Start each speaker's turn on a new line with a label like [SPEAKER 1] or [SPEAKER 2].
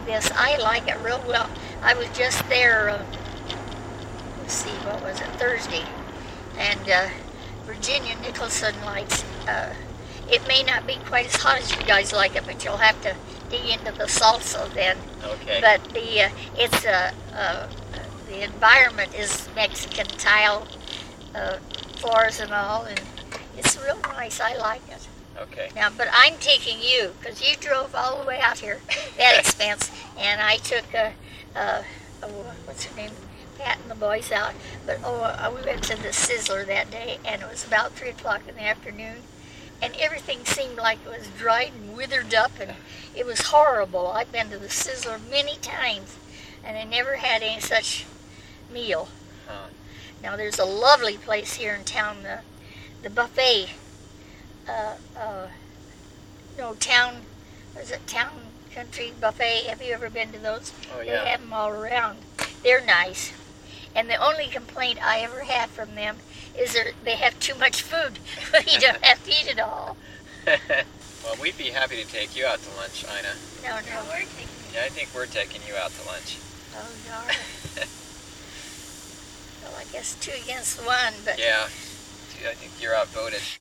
[SPEAKER 1] this. I like it real well. I was just there, let's see, what was it, Thursday, and Virginia Nicholson likes, it may not be quite as hot as you guys like it, but you'll have to dig into the salsa then.
[SPEAKER 2] Okay.
[SPEAKER 1] But the environment is Mexican tile floors and all, and it's real nice. I like it.
[SPEAKER 2] Okay.
[SPEAKER 1] Now, but I'm taking you because you drove all the way out here, that expense, and I took what's her name, Pat and the boys out. But we went to the Sizzler that day, and it was about 3 o'clock in the afternoon, and everything seemed like it was dried and withered up, and it was horrible. I've been to the Sizzler many times, and I never had any such meal.
[SPEAKER 2] Huh.
[SPEAKER 1] Now, there's a lovely place here in town, the buffet. Town Country Buffet. Have you ever been to those?
[SPEAKER 2] Oh, yeah.
[SPEAKER 1] They have them all around. They're nice. And the only complaint I ever have from them is they have too much food, but you don't have to eat it all.
[SPEAKER 2] Well, we'd be happy to take you out to lunch, Ina.
[SPEAKER 1] No.
[SPEAKER 2] Yeah, I think we're taking you out to lunch.
[SPEAKER 1] Oh, darn. Well, I guess 2 against 1, but...
[SPEAKER 2] Yeah, I think you're outvoted.